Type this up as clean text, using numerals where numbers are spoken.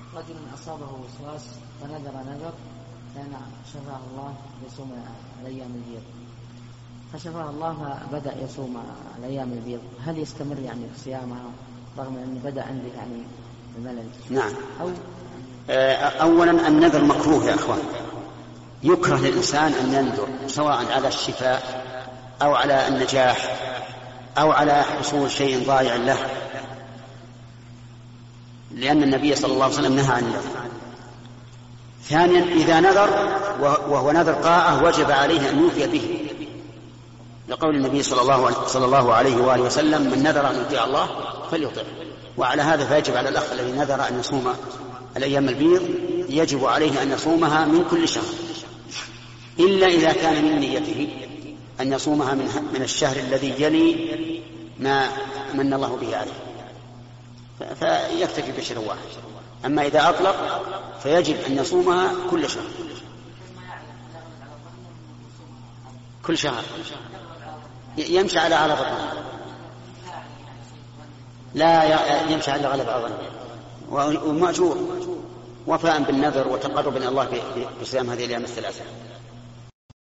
رجل أصابه وسواس فنذر كان شفاه الله يصوم الأيام البيض، فشفاه الله فبدأ يصوم الأيام البيض، هل يستمر يعني في صيامها رغم أن بدأ عنده يعني الملل؟ نعم. أولا النذر مكروه يا أخوان، يكره للإنسان أن ينذر سواء على الشفاء أو على النجاح أو على حصول شيء ضائع له، لأن النبي صلى الله عليه وسلم نهى عن النذر. ثانيا إذا نذر وهو نذر طاعة وجب عليه أن يوفي به، لقول النبي صلى الله عليه وآله وسلم: من نذر أن يطيع الله فليطع. وعلى هذا فيجب على الأخ الذي نذر أن يصوم الأيام البيض يجب عليه أن يصومها من كل شهر، إلا إذا كان من نيته أن يصومها من الشهر الذي يلي ما من الله به عليه، فيكتفي بشهر واحد. أما إذا أطلق فيجب أن يصومها كل شهر، كل شهر يمشي على بطنه، لا يمشي على غلب عظمه، ومأجور وفاء بالنذر وتقرب إلى الله بصيام هذه الأيام الثلاثة.